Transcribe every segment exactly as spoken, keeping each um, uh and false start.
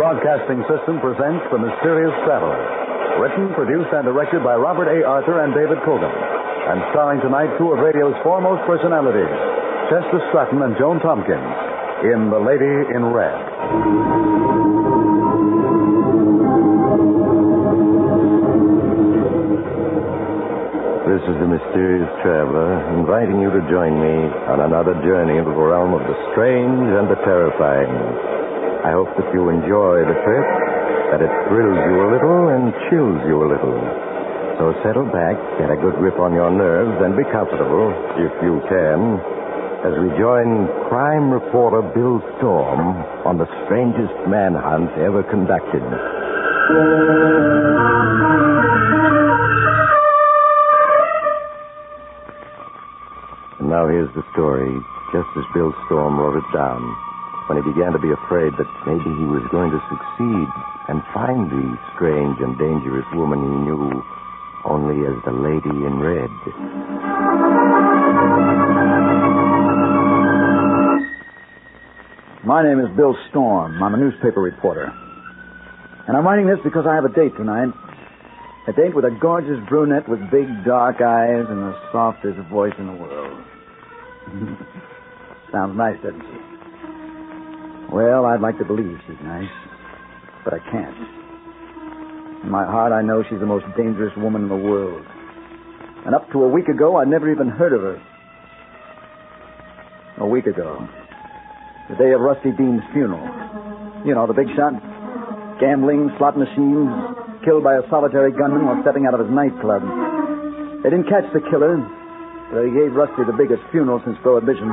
Broadcasting System presents The Mysterious Traveler. Written, produced, and directed by Robert A. Arthur and David Cogan. And starring tonight two of radio's foremost personalities, Chester Stratton and Joan Tompkins, in The Lady in Red. This is The Mysterious Traveler, inviting you to join me on another journey into the realm of the strange and the terrifying. I hope that you enjoy the trip, that it thrills you a little and chills you a little. So settle back, get a good grip on your nerves, and be comfortable, if you can, as we join crime reporter Bill Storm on the strangest manhunt ever conducted. And now here's the story, just as Bill Storm wrote it down, when he began to be afraid that maybe he was going to succeed and find the strange and dangerous woman he knew only as the Lady in Red. My name is Bill Storm. I'm a newspaper reporter. And I'm writing this because I have a date tonight. A date with a gorgeous brunette with big dark eyes and the softest voice in the world. Sounds nice, doesn't it? Well, I'd like to believe she's nice, but I can't. In my heart, I know she's the most dangerous woman in the world. And up to a week ago, I'd never even heard of her. A week ago, the day of Rusty Dean's funeral. You know, the big shot. Gambling, slot machines, killed by a solitary gunman while stepping out of his nightclub. They didn't catch the killer, but they gave Rusty the biggest funeral since Prohibition.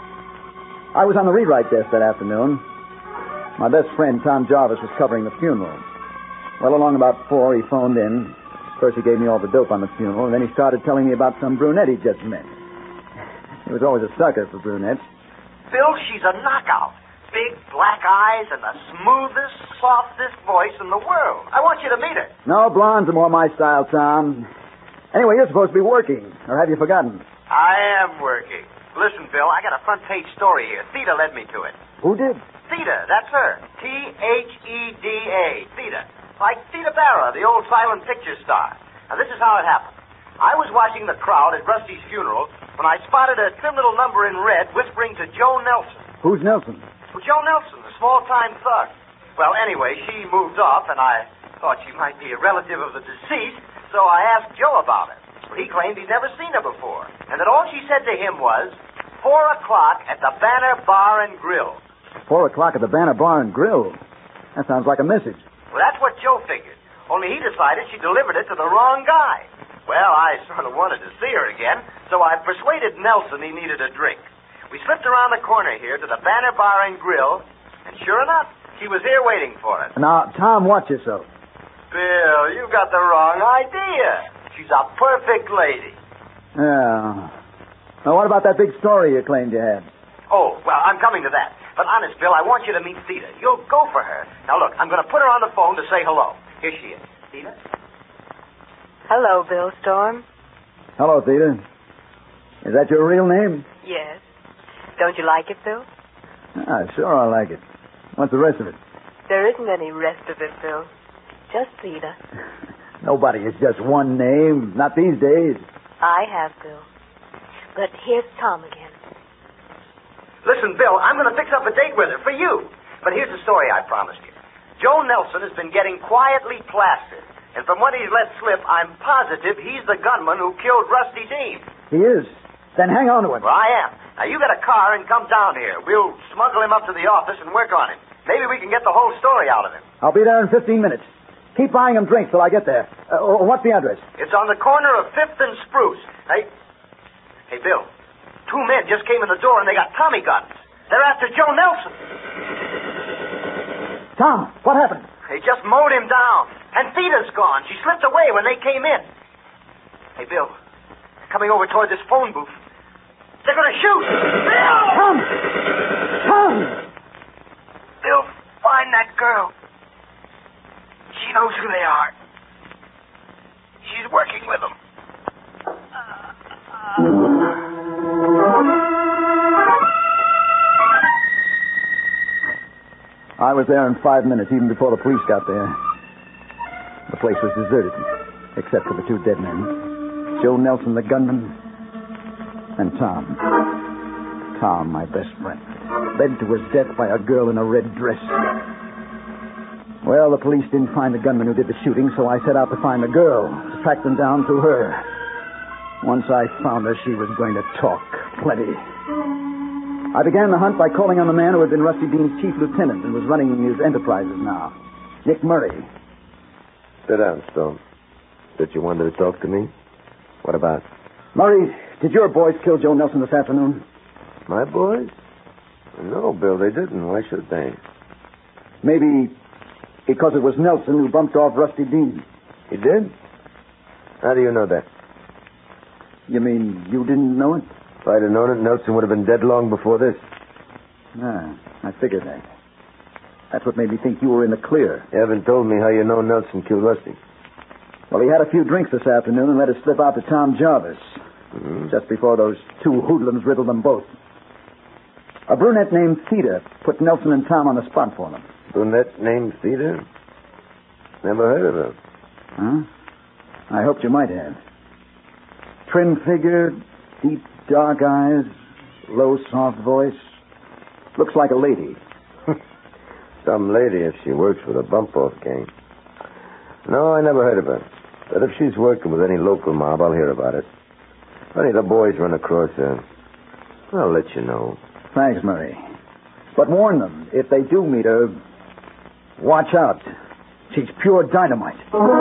I was on the rewrite desk that afternoon. My best friend, Tom Jarvis, was covering the funeral. Well, along about four, he phoned in. First, he gave me all the dope on the funeral, and then he started telling me about some brunette he just met. He was always a sucker for brunettes. Bill, she's a knockout. Big black eyes and the smoothest, softest voice in the world. I want you to meet her. No, blondes are more my style, Tom. Anyway, you're supposed to be working, or have you forgotten? I am working. Listen, Bill, I got a front-page story here. Theta led me to it. Who did? Theta, that's her. T H E D A, Theta. Like Theta Barra, the old silent picture star. Now, this is how it happened. I was watching the crowd at Rusty's funeral when I spotted a thin little number in red whispering to Joe Nelson. Who's Nelson? Well, Joe Nelson, the small-time thug. Well, anyway, she moved off, and I thought she might be a relative of the deceased, so I asked Joe about it. He claimed he'd never seen her before, and that all she said to him was, four o'clock at the Banner Bar and Grill. Four o'clock at the Banner Bar and Grill? That sounds like a message. Well, that's what Joe figured, only he decided she delivered it to the wrong guy. Well, I sort of wanted to see her again, so I persuaded Nelson he needed a drink. We slipped around the corner here to the Banner Bar and Grill, and sure enough, she was here waiting for us. Now, Tom, watch yourself. Bill, you got the wrong idea. She's a perfect lady. Yeah. Now, what about that big story you claimed you had? Oh, well, I'm coming to that. But honest, Bill, I want you to meet Theta. You'll go for her. Now, look, I'm going to put her on the phone to say hello. Here she is. Theta? Hello, Bill Storm. Hello, Theta. Is that your real name? Yes. Don't you like it, Bill? Ah, sure I like it. What's the rest of it? There isn't any rest of it, Bill. Just Theta. Nobody is just one name. Not these days. I have, Bill. But here's Tom again. Listen, Bill, I'm going to fix up a date with her for you. But here's the story I promised you. Joe Nelson has been getting quietly plastered. And from what he's let slip, I'm positive he's the gunman who killed Rusty Dean. He is? Then hang on to him. Well, I am. Now, you get a car and come down here. We'll smuggle him up to the office and work on him. Maybe we can get the whole story out of him. I'll be there in fifteen minutes. Keep buying him drinks till I get there. Uh, what's the address? It's on the corner of fifth and Spruce. Hey, hey, Bill. Two men just came in the door and they got Tommy guns. They're after Joe Nelson. Tom, what happened? They just mowed him down. And Theta's gone. She slipped away when they came in. Hey, Bill. Coming over toward this phone booth. They're going to shoot. Bill! Tom! Tom! Bill, find that girl. She knows who they are. She's working with them. I was there in five minutes, even before the police got there. The place was deserted, except for the two dead men. Joe Nelson, the gunman, and Tom. Tom, my best friend. Led to his death by a girl in a red dress. Well, the police didn't find the gunman who did the shooting, so I set out to find the girl, to track them down through her. Once I found her, she was going to talk plenty. I began the hunt by calling on the man who had been Rusty Dean's chief lieutenant and was running his enterprises now. Nick Murray. Sit down, Stone. Did you want to talk to me? What about? Murray, did your boys kill Joe Nelson this afternoon? My boys? No, Bill, they didn't. Why should they? Maybe because it was Nelson who bumped off Rusty Dean. He did? How do you know that? You mean you didn't know it? If I'd have known it, Nelson would have been dead long before this. Ah, I figured that. That's what made me think you were in the clear. You haven't told me how you know Nelson killed Rusty. Well, he had a few drinks this afternoon and let it slip out to Tom Jarvis. Mm-hmm. Just before those two hoodlums riddled them both. A brunette named Theda put Nelson and Tom on the spot for them. Brunette named Theda? Never heard of her. Huh? I hoped you might have. Trim figure, deep dark eyes, low soft voice. Looks like a lady. Some lady if she works for the bump-off gang. No, I never heard of her. But if she's working with any local mob, I'll hear about it. If any of the boys run across her, I'll let you know. Thanks, Murray. But warn them, if they do meet her, watch out. She's pure dynamite.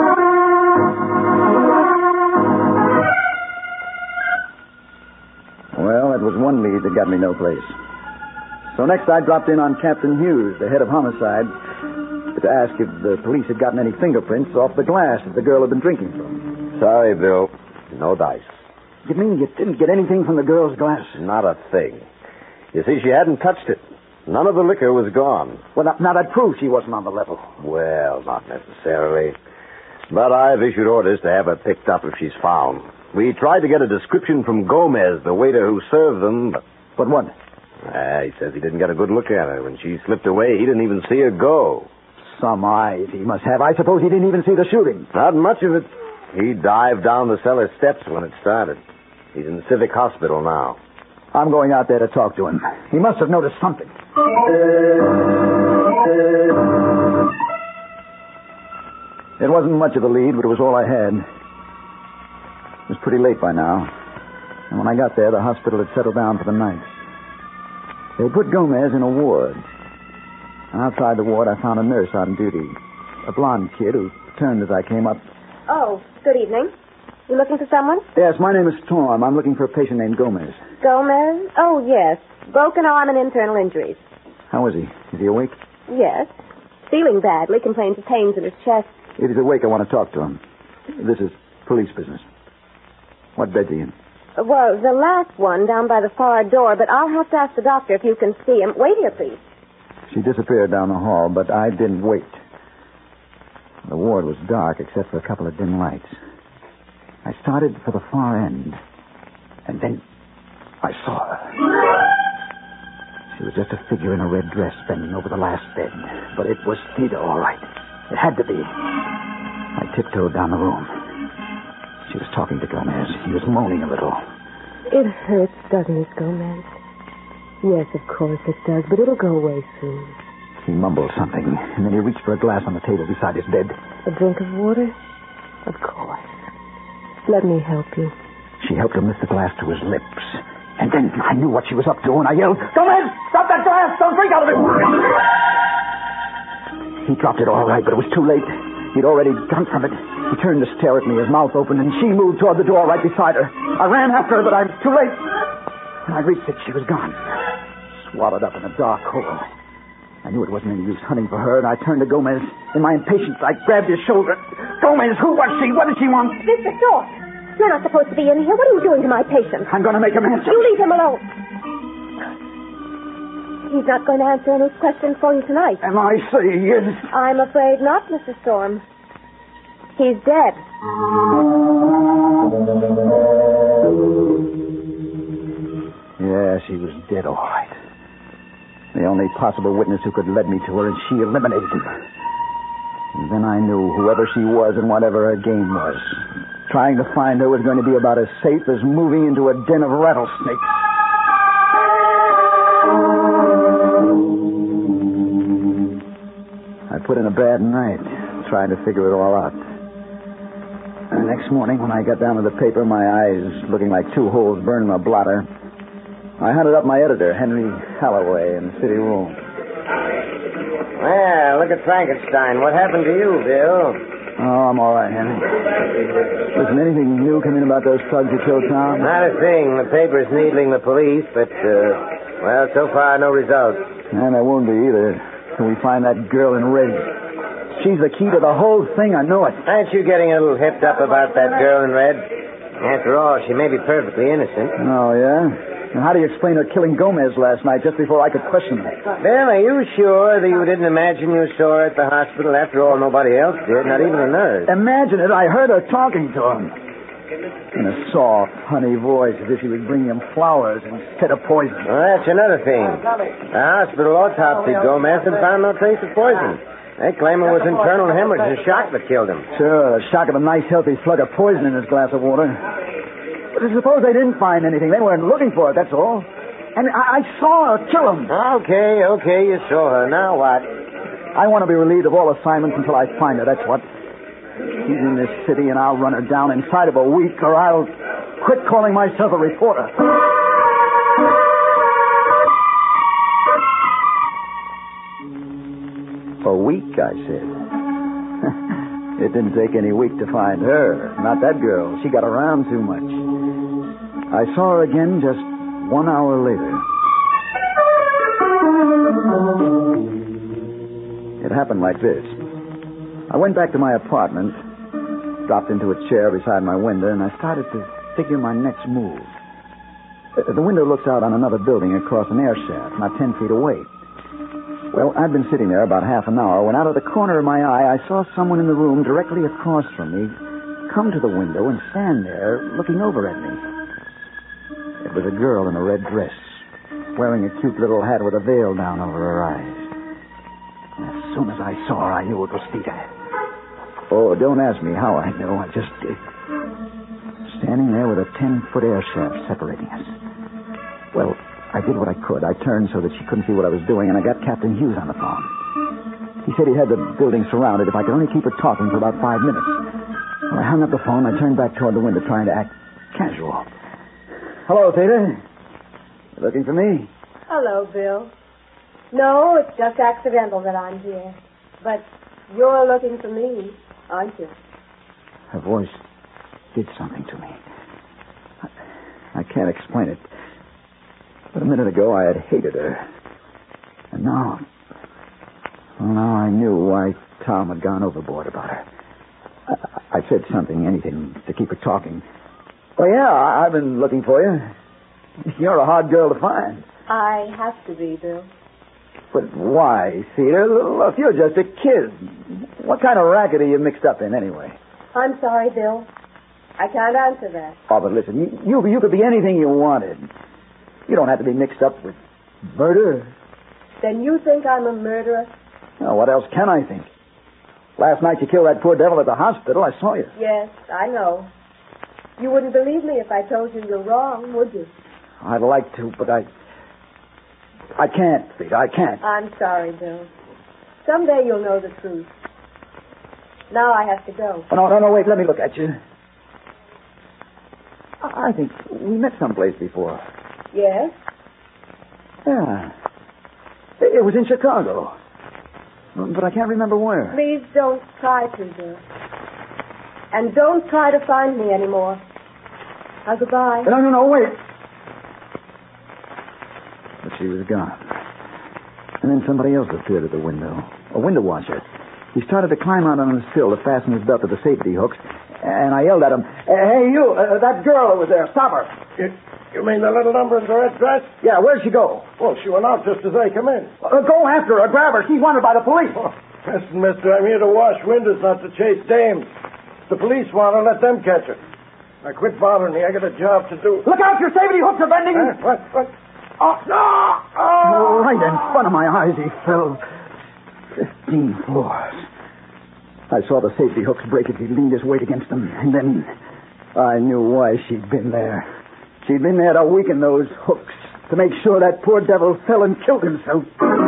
Well, that was one lead that got me no place. So next I dropped in on Captain Hughes, the head of homicide, to ask if the police had gotten any fingerprints off the glass that the girl had been drinking from. Sorry, Bill. No dice. You mean you didn't get anything from the girl's glass? Not a thing. You see, she hadn't touched it. None of the liquor was gone. Well, now, now that proves she wasn't on the level. Well, not necessarily. But I've issued orders to have her picked up if she's found. We tried to get a description from Gomez, the waiter who served them, but... But what? Ah, he says he didn't get a good look at her. When she slipped away, he didn't even see her go. Some eyes he must have. I suppose he didn't even see the shooting. Not much of it. He dived down the cellar steps when it started. He's in the Civic Hospital now. I'm going out there to talk to him. He must have noticed something. It wasn't much of a lead, but it was all I had. It was pretty late by now. And when I got there, the hospital had settled down for the night. They put Gomez in a ward. Outside the ward, I found a nurse on duty. A blonde kid who turned as I came up. Oh, good evening. You looking for someone? Yes, my name is Storm. I'm looking for a patient named Gomez. Gomez? Oh, yes. Broken arm and internal injuries. How is he? Is he awake? Yes. Feeling badly. Complains of pains in his chest. If he's awake, I want to talk to him. This is police business. What bed's he in? Well, the last one down by the far door, but I'll have to ask the doctor if you can see him. Wait here, please. She disappeared down the hall, but I didn't wait. The ward was dark except for a couple of dim lights. I started for the far end, and then I saw her. She was just a figure in a red dress bending over the last bed, but it was Theda, all right. It had to be. I tiptoed down the room. She was talking to Gomez. He was moaning a little. It hurts, doesn't it, Gomez? Yes, of course it does, but it'll go away soon. He mumbled something, and then he reached for a glass on the table beside his bed. A drink of water? Of course. Let me help you. She helped him lift the glass to his lips. And then I knew what she was up to, and I yelled, Gomez, stop that glass! Don't drink out of it! He dropped it all right, but it was too late. He'd already drunk from it. He turned to stare at me, his mouth open, and she moved toward the door right beside her. I ran after her, but I was too late. When I reached it, she was gone. Swallowed up in a dark hole. I knew it wasn't any use hunting for her, and I turned to Gomez. In my impatience, I grabbed his shoulder. Gomez, who was she? What did she want? Mister Short, you're not supposed to be in here. What are you doing to my patient? I'm going to make him answer. You leave him alone. He's not going to answer any questions for you tonight. Am I saying he is? I'm afraid not, Mister Storm. He's dead. Yeah, she was dead, all right. The only possible witness who could lead me to her, and she eliminated him. And then I knew whoever she was and whatever her game was, trying to find her was going to be about as safe as moving into a den of rattlesnakes. I put in a bad night trying to figure it all out. And the next morning, when I got down to the paper, my eyes looking like two holes burned in a blotter, I hunted up my editor, Henry Holloway, in the city room. Well, look at Frankenstein. What happened to you, Bill? Oh, I'm all right, Henry. Listen, anything new come in about those thugs who killed Tom? Not a thing. The paper's needling the police, but, uh, well, so far, no results. And there won't be either till we find that girl in red. She's the key to the whole thing. I know it. Aren't you getting a little hipped up about that girl in red? After all, she may be perfectly innocent. Oh, yeah? And how do you explain her killing Gomez last night just before I could question her? Bill, are you sure that you didn't imagine you saw her at the hospital? After all, nobody else did, not even the nurse. Imagine it. I heard her talking to him. In a soft, honey voice, as if she was bringing him flowers instead of poison. Well, that's another thing. The hospital autopsied Gomez and found no trace of poison. They claim it was internal hemorrhage and shock that killed him. Sure, the shock of a nice, healthy slug of poison in his glass of water. But suppose they didn't find anything. They weren't looking for it, that's all. And I, I saw her kill him. Okay, okay, you saw her. Now what? I want to be relieved of all assignments until I find her, that's what. She's in this city, and I'll run her down inside of a week, or I'll quit calling myself a reporter. A week, I said. It didn't take any week to find her. Not that girl. She got around too much. I saw her again just one hour later. It happened like this. I went back to my apartment, dropped into a chair beside my window, and I started to figure my next move. The window looks out on another building across an air shaft, not ten feet away. Well, I'd been sitting there about half an hour when out of the corner of my eye, I saw someone in the room directly across from me come to the window and stand there looking over at me. It was a girl in a red dress, wearing a cute little hat with a veil down over her eyes. And as soon as I saw her, I knew it was Theta. Oh, don't ask me how I know. I just did. Standing there with a ten-foot air shaft separating us. Well, I did what I could. I turned so that she couldn't see what I was doing, and I got Captain Hughes on the phone. He said he had the building surrounded if I could only keep her talking for about five minutes. When I hung up the phone, I turned back toward the window, trying to act casual. Hello, Theta. You looking for me? Hello, Bill. No, it's just accidental that I'm here. But you're looking for me, aren't you? Her voice did something to me. I, I can't explain it. But a minute ago, I had hated her. And now... Well, now I knew why Tom had gone overboard about her. I, I said something, anything, to keep her talking. Oh, yeah, I, I've been looking for you. You're a hard girl to find. I have to be, Bill. But why, Theta? Look, you're just a kid. What kind of racket are you mixed up in, anyway? I'm sorry, Bill. I can't answer that. Oh, but listen, you, you, you could be anything you wanted. You don't have to be mixed up with murder. Then you think I'm a murderer? Well, what else can I think? Last night you killed that poor devil at the hospital. I saw you. Yes, I know. You wouldn't believe me if I told you you're wrong, would you? I'd like to, but I... I can't, Theta. I can't. I'm sorry, Bill. Someday you'll know the truth. Now I have to go. Oh, no, no, no, wait. Let me look at you. I think we met someplace before. Yes? Yeah. It was in Chicago. But I can't remember where. Please don't try to, Bill. And don't try to find me anymore. Now, goodbye. No, no, no, wait. But she was gone. And then somebody else appeared at the window. A window washer. He started to climb out on the sill to fasten his belt to the safety hooks. And I yelled at him, "Hey, you, uh, that girl that was there, stop her." You, you mean the little number in the red dress? Yeah, where'd she go? Well, she went out just as I come in. Uh, go after her, grab her. She's wanted by the police. Oh, listen, mister, I'm here to wash windows, not to chase dames. If the police want her, let them catch her. Now, quit bothering me. I got a job to do. Look out, your safety hooks are bending. Huh? What? What? Oh, no! Oh. Right in front of my eyes, he fell. Fifteen floors. I saw the safety hooks break as he leaned his weight against them. And then I knew why she'd been there. She'd been there to weaken those hooks, to make sure that poor devil fell and killed himself.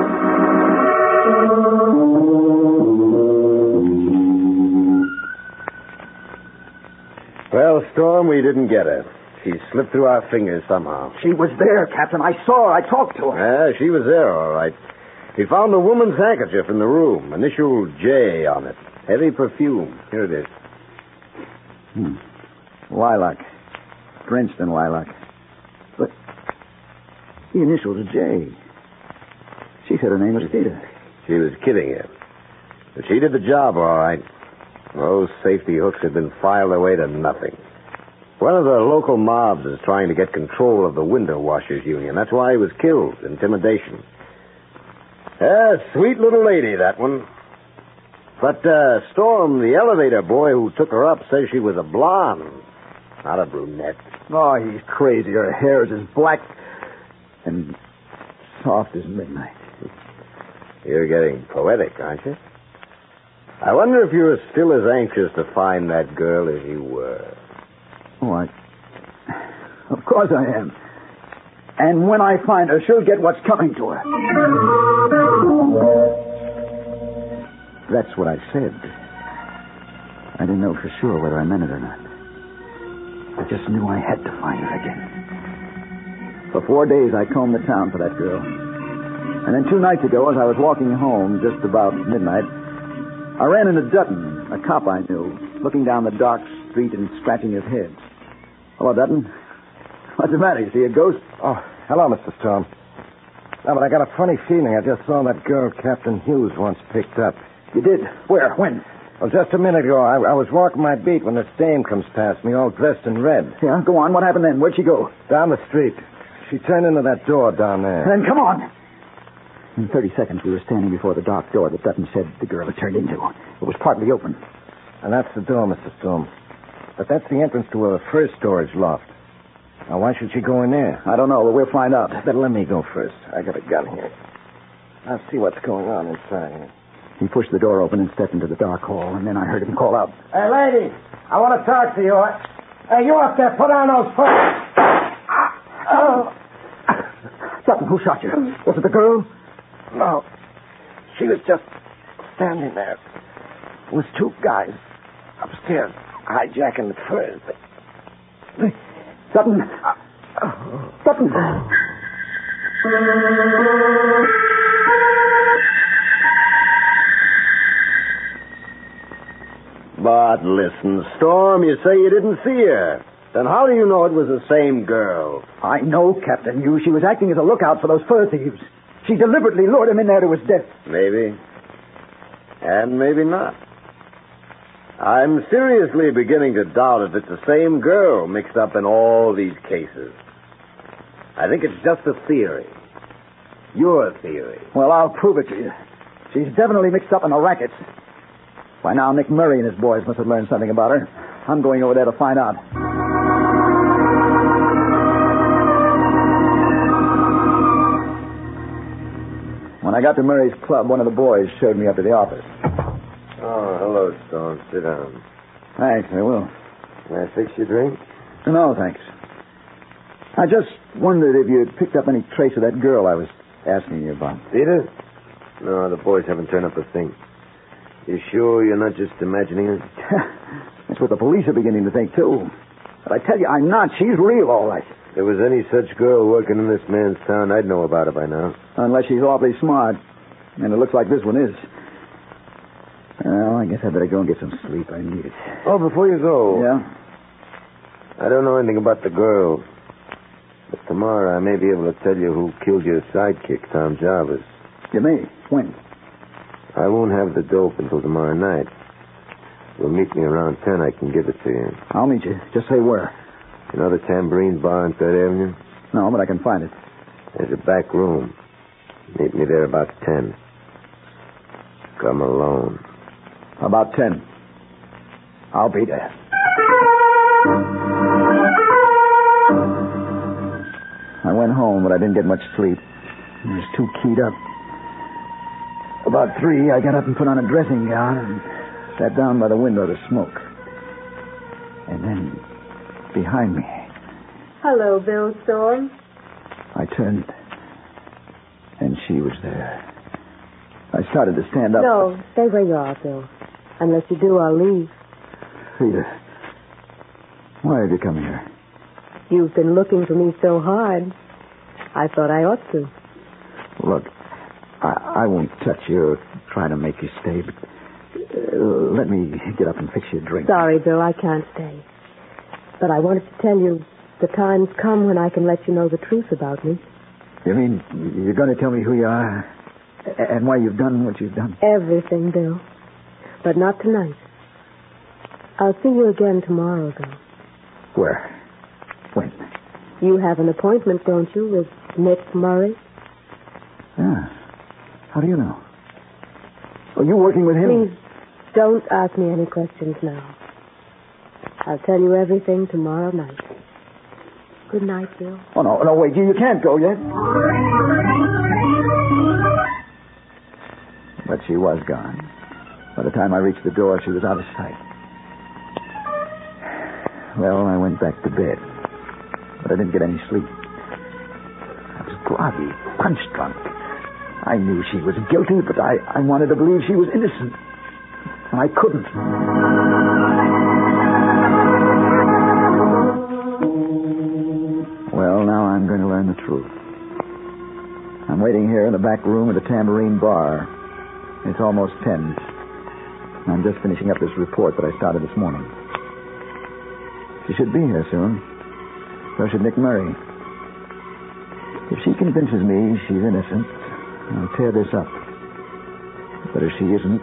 Well, Storm, we didn't get her. She slipped through our fingers somehow. She was there, Captain. I saw her. I talked to her. Yeah, she was there, all right. We found a woman's handkerchief in the room. Initial J on it. Heavy perfume. Here it is. Hmm. Lilac. Drenched in lilac. But the initials are J. She said her name was Peter. She was kidding you. But she did the job, all right. Those safety hooks had been filed away to nothing. One of the local mobs is trying to get control of the window washers union. That's why he was killed. Intimidation. Yeah, sweet little lady, that one. But, uh, Storm, the elevator boy who took her up, says she was a blonde, not a brunette. Oh, he's crazy. Her hair is as black and soft as midnight. You're getting poetic, aren't you? I wonder if you're still as anxious to find that girl as you were. Oh, I... Of course I am. And when I find her, she'll get what's coming to her. That's what I said. I didn't know for sure whether I meant it or not. I just knew I had to find her again. For four days, I combed the town for that girl. And then two nights ago, as I was walking home just about midnight, I ran into Dutton, a cop I knew, looking down the dark street and scratching his head. Hello, Dutton. What's the matter? You see a ghost? Oh, hello, Mister Storm. No, but I got a funny feeling. I just saw that girl Captain Hughes once picked up. You did? Where? When? Well, just a minute ago. I, I was walking my beat when this dame comes past me, all dressed in red. Yeah, go on. What happened then? Where'd she go? Down the street. She turned into that door down there. Then come on. In thirty seconds, we were standing before the dark door that Dutton said the girl had turned into. It was partly open. And that's the door, Mister Storm. But that's the entrance to her first storage loft. Now, why should she go in there? I don't know, but we'll find out. Better let me go first. I got a gun here. I'll see what's going on inside. He pushed the door open and stepped into the dark hall, and then I heard him call out. Hey, lady, I want to talk to you. Hey, you up there, put on those pants. Oh. Dutton, who shot you? Was it the girl? No. She was just standing there. It was two guys upstairs hijacking the furs. Dutton. Dutton. But listen, Storm, you say you didn't see her. Then how do you know it was the same girl? I know, Captain Hughes. She was acting as a lookout for those fur thieves. She deliberately lured him in there to his death. Maybe. And maybe not. I'm seriously beginning to doubt if it's the same girl mixed up in all these cases. I think it's just a theory. Your theory. Well, I'll prove it to you. She's definitely mixed up in the rackets. By now, Nick Murray and his boys must have learned something about her. I'm going over there to find out. When I got to Murray's club, one of the boys showed me up to the office. Oh, hello, Storm. Sit down. Thanks, I will. Can I fix your drink? No, thanks. I just wondered if you'd picked up any trace of that girl I was asking you about. Peter? No, the boys haven't turned up a thing. You sure you're not just imagining it? That's what the police are beginning to think, too. But I tell you, I'm not. She's real, all right. If there was any such girl working in this man's town, I'd know about it by now. Unless she's awfully smart. And it looks like this one is. Well, I guess I better go and get some sleep. I need it. Oh, before you go. Yeah? I don't know anything about the girl. But tomorrow I may be able to tell you who killed your sidekick, Tom Jarvis. You may. When? I won't have the dope until tomorrow night. You'll meet me around ten. I can give it to you. I'll meet you. Just say where. You know the Tambourine Bar on Third Avenue? No, but I can find it. There's a back room. Meet me there about ten. Come alone. About ten. I'll be there. I I went home, but I didn't get much sleep. I was too keyed up. About three, I got up and put on a dressing gown and sat down by the window to smoke. And then, behind me, Hello, Bill Storm. I turned, and she was there. I started to stand up. No, stay where you are, Bill. Unless you do, I'll leave. Rita, why have you come here? You've been looking for me so hard. I thought I ought to. Look, I, I won't touch you or try to make you stay, but uh, let me get up and fix you a drink. Sorry, Bill, I can't stay. But I wanted to tell you the time's come when I can let you know the truth about me. You mean you're going to tell me who you are and why you've done what you've done? Everything, Bill. But not tonight. I'll see you again tomorrow, Bill. Where? When? You have an appointment, don't you, with Nick Murray? Yeah. How do you know? Are you working with him? Please, don't ask me any questions now. I'll tell you everything tomorrow night. Good night, Bill. Oh, no, no, wait. You, you can't go yet. But she was gone. By the time I reached the door, she was out of sight. Well, I went back to bed. But I didn't get any sleep. I was groggy, punch drunk. I knew she was guilty, but I, I wanted to believe she was innocent. And I couldn't. Well, now I'm going to learn the truth. I'm waiting here in the back room at the Tambourine Bar. It's almost ten. I'm just finishing up this report that I started this morning. She should be here soon. So should Nick Murray. If she convinces me she's innocent, I'll tear this up. But if she isn't,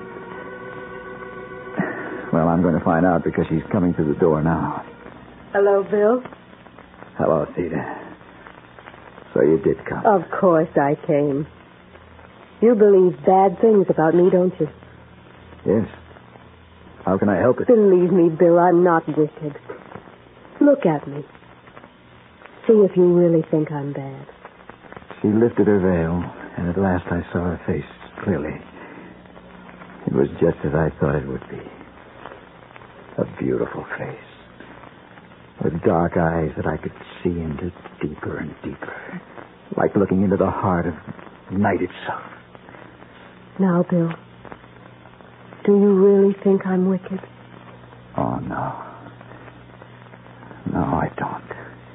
well, I'm going to find out because she's coming through the door now. Hello, Bill. Hello, Theda. So you did come. Of course I came. You believe bad things about me, don't you? Yes. How can I help it? Believe me, Bill, I'm not wicked. Look at me. See if you really think I'm bad. She lifted her veil, and at last I saw her face clearly. It was just as I thought it would be. A beautiful face. With dark eyes that I could see into deeper and deeper. Like looking into the heart of night itself. Now, Bill, do you really think I'm wicked? Oh, no. No, I don't.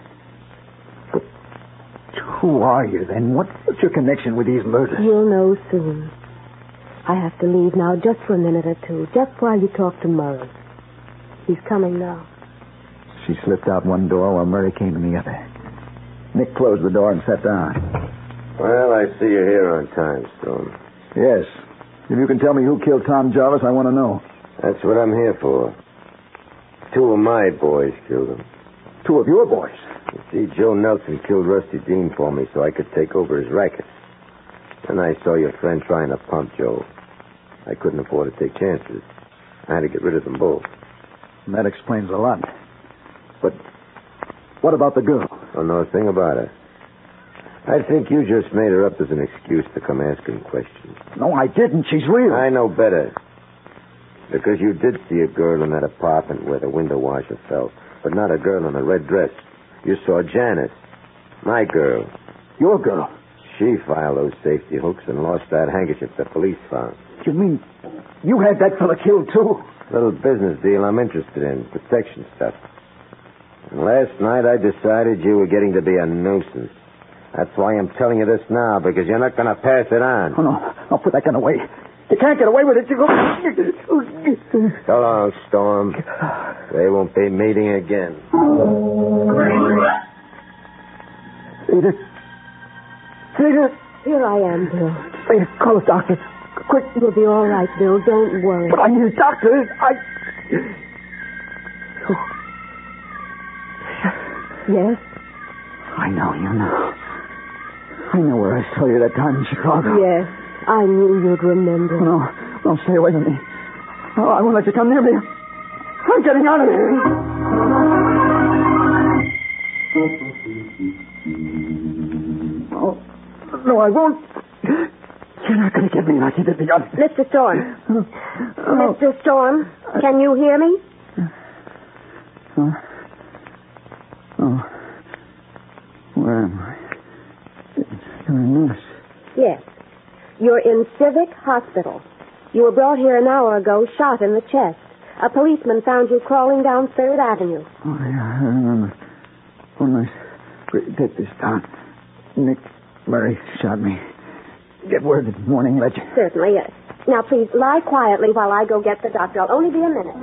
But who are you, then? What, what's your connection with these murders? You'll know soon. I have to leave now just for a minute or two, just while you talk to Murray. He's coming now. She slipped out one door while Murray came in the other. Nick closed the door and sat down. Well, I see you're here on time, Storm. Yes. If you can tell me who killed Tom Jarvis, I want to know. That's what I'm here for. Two of my boys killed him. Two of your boys? You see, Joe Nelson killed Rusty Dean for me so I could take over his racket. Then I saw your friend trying to pump Joe. I couldn't afford to take chances. I had to get rid of them both. And that explains a lot. But what about the girl? Don't know a thing about her. I think you just made her up as an excuse to come asking questions. No, I didn't. She's real. I know better. Because you did see a girl in that apartment where the window washer fell, but not a girl in a red dress. You saw Janice, my girl. Your girl? She filed those safety hooks and lost that handkerchief the police found. You mean you had that fella killed, too? Little business deal I'm interested in, protection stuff. And last night I decided you were getting to be a nuisance. That's why I'm telling you this now, because you're not going to pass it on. Oh, no. I'll put that gun away. You can't get away with it. You go... So long, Storm. They won't be meeting again. Theda. Theda. Here I am, Bill. Theda, call a doctor. Quick. You'll be all right, Bill. Don't worry. But I need a doctor. I... Oh. Yes? I know you know. I know where I saw you that time in Chicago. Yes. I knew you'd remember. No, don't stay away from me. Oh, I won't let you come near me. I'm getting out of here. Oh, no, I won't. You're not going to get me like you did the other. Mister Storm. Oh. Mister Storm, can you hear me? Oh. Oh. Where am I? You're a nurse. Yes. You're in Civic Hospital. You were brought here an hour ago, shot in the chest. A policeman found you crawling down Third Avenue. Oh, yeah, I remember. Oh, nice. Take this down. Nick Murray shot me. Get word at the Morning Ledger. Certainly, yes. Now, please, lie quietly while I go get the doctor. I'll only be a minute.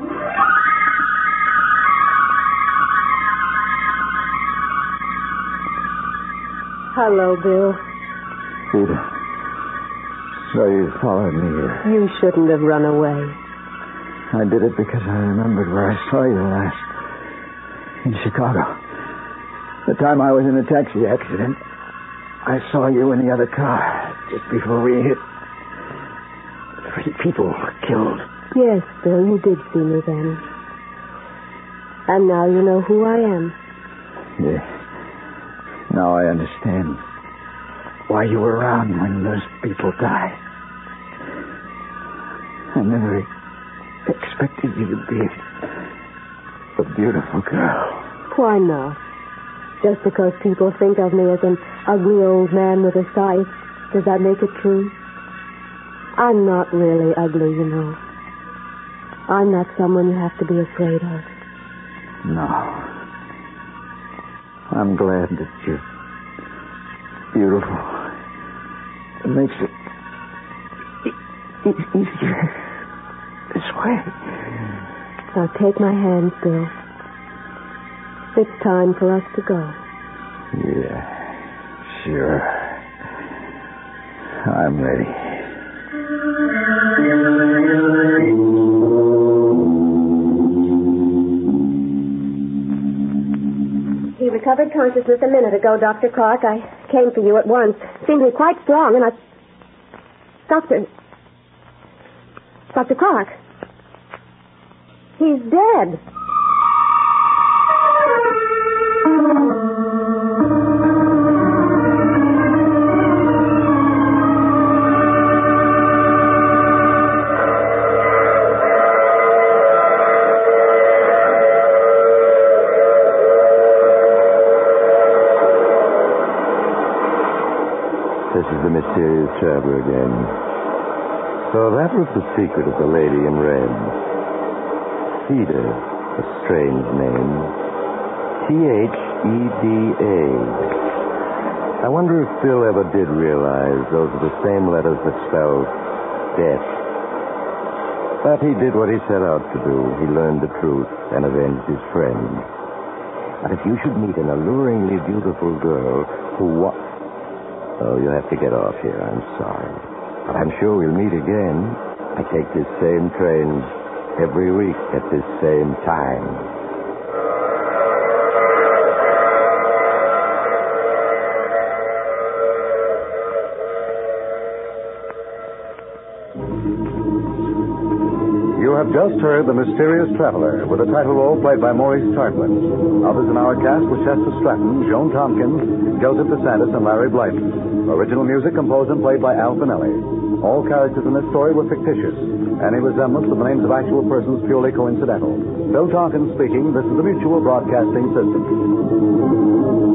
Hello, Bill. Peter. So you followed me here. You shouldn't have run away. I did it because I remembered where I saw you last. In Chicago. The time I was in a taxi accident. I saw you in the other car just before we hit. Three people were killed. Yes, Bill, you did see me then. And now you know who I am. Yes. Now I understand why you were around when those people died. I never expected you to be a beautiful girl. Why not? Just because people think of me as an ugly old man with a scythe, does that make it true? I'm not really ugly, you know. I'm not someone you have to be afraid of. No. I'm glad that you're beautiful. It makes it e- e- easier this way. Now take my hand, Bill. It's time for us to go. Yeah, sure. I'm ready. He recovered consciousness a minute ago, Doctor Clark. I came for you at once. Seemed to be quite strong, and I... Doctor... Doctor Clark. He's dead. This is the mysterious traveler again. So that was the secret of the lady in red. Cedar, a strange name. T H E D A. I wonder if Bill ever did realize those are the same letters that spell death. But he did what he set out to do. He learned the truth and avenged his friend. But if you should meet an alluringly beautiful girl who wa- Oh, you have to get off here. I'm sorry. But I'm sure we'll meet again. I take this same train every week at this same time. You have just heard The Mysterious Traveler, with a title role played by Maurice Tarplin. Others in our cast were Chester Stratton, Joan Tompkins, Joseph DeSantis, and Larry Blyton. Original music composed and played by Al Finelli. All characters in this story were fictitious. Any resemblance to the names of actual persons purely coincidental. Bill Tompkins speaking. This is the Mutual Broadcasting System.